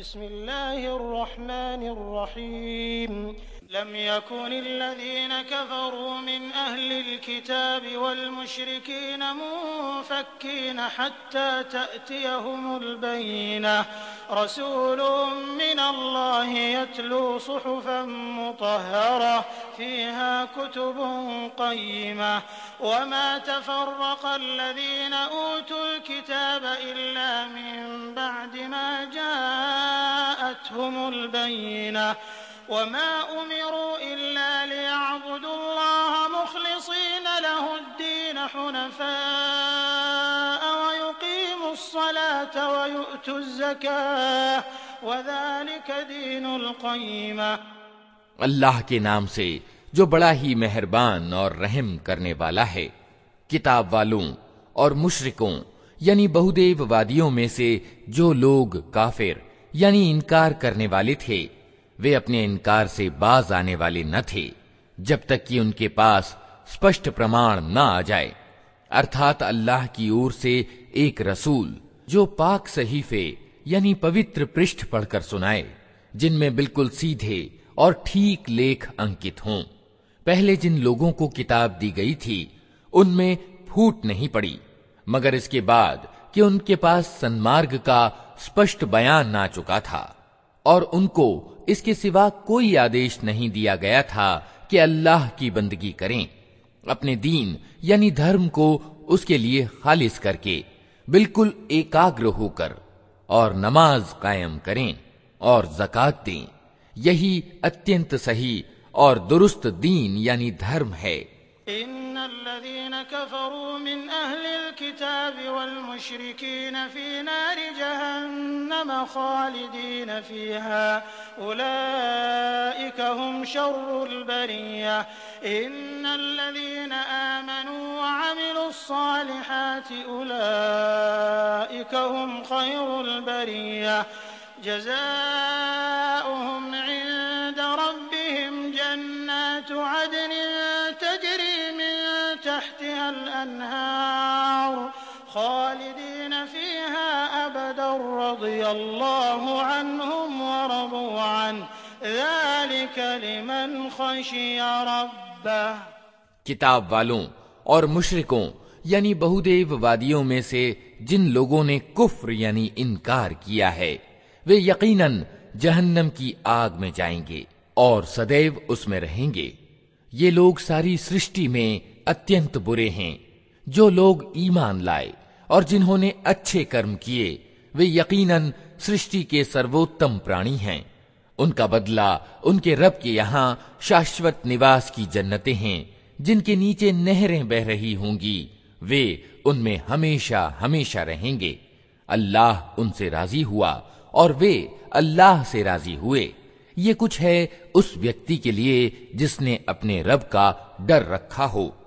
बिस्मिल्लाहिर्रहमानिर्रहीम लम यकुनिल्लज़ीना कफ़रू मिन अहलिल किताबि वल मुश्रिकीना मुनफ़क्कीना हत्ता तअतियहुमुल बय्यिनह रसूलुम मिनल्लाहि यत्लू सुहुफ़न मुतहहरह फ़ीहा कुतुबुन क़य्यिमह वमा तफ़र्रक़ल्लज़ीना ऊतुल किताब इल्ला मिन बअदि मा जाअतहुमुल बय्यिनह वमा उमिरू इल्ला लियअब्दुल्लाह मुख़लिसीन लहुद्दीन हुनफ़ाअ वयुक़ीमुस्सलात वयु'तुज़्ज़कात वज़ालिक दीनुल क़य्यिमह। अल्लाह के नाम से जो बड़ा ही मेहरबान और रहम करने वाला है। किताब वालों और मुशरिकों यानी बहुदेववादियों में से जो लोग काफिर यानी इनकार करने वाले थे, वे अपने इनकार से बाज आने वाले न थे जब तक कि उनके पास स्पष्ट प्रमाण न आ जाए, अर्थात अल्लाह की ओर से एक रसूल जो पाक सहीफे यानी पवित्र पृष्ठ पढ़कर सुनाए, जिनमें बिल्कुल सीधे और ठीक लेख अंकित हों। पहले जिन लोगों को किताब दी गई थी उनमें फूट नहीं पड़ी, मगर इसके बाद कि उनके पास सन्मार्ग का स्पष्ट बयान आ चुका था और उनको इसके सिवा कोई आदेश नहीं दिया गया था कि अल्लाह की बंदगी करें, अपने दीन यानी धर्म को उसके लिए खालिस करके बिल्कुल एकाग्र होकर, और नमाज कायम करें और ज़कात दें। यही अत्यंत सही और दुरुस्त दीन यानी धर्म है। इन्नल्लज़ीना कफ़रू मिन अहलिल किताबि वल मुश्रिकीना फ़ी नारि जहन्नम ख़ालिदीन फ़ीहा उलाइका हुम शर्रुल बरिय्या इन्नल्लज़ीना आमनू व अमिलुस्सालिहाति उलाइका हुम खैरुल बरिय्या जज़ाओहुम इंद रब्बिहिम जन्नातु अदनिन तजरी मिन तहतिहल अन्हार खालिदीन फ़ीहा अबदन रज़ियल्लाहु अन्हुम व रज़ू अन्हु ज़ालिक लिमन ख़शिय रब्बह। किताब वालों और मुशरिकों यानी बहुदेववादियों में से जिन लोगों ने कुफ्र यानी इनकार किया है, वे यकीनन जहन्नम की आग में जाएंगे और सदैव उसमें रहेंगे। ये लोग सारी सृष्टि में अत्यंत बुरे हैं। जो लोग ईमान लाए और जिन्होंने अच्छे कर्म किए, वे यकीनन सृष्टि के सर्वोत्तम प्राणी हैं। उनका बदला उनके रब के यहाँ शाश्वत निवास की जन्नतें हैं, जिनके नीचे नहरें बह रही होंगी। वे उनमें हमेशा हमेशा रहेंगे। अल्लाह उनसे राजी हुआ और वे अल्लाह से राजी हुए। ये कुछ है उस व्यक्ति के लिए जिसने अपने रब का डर रखा हो।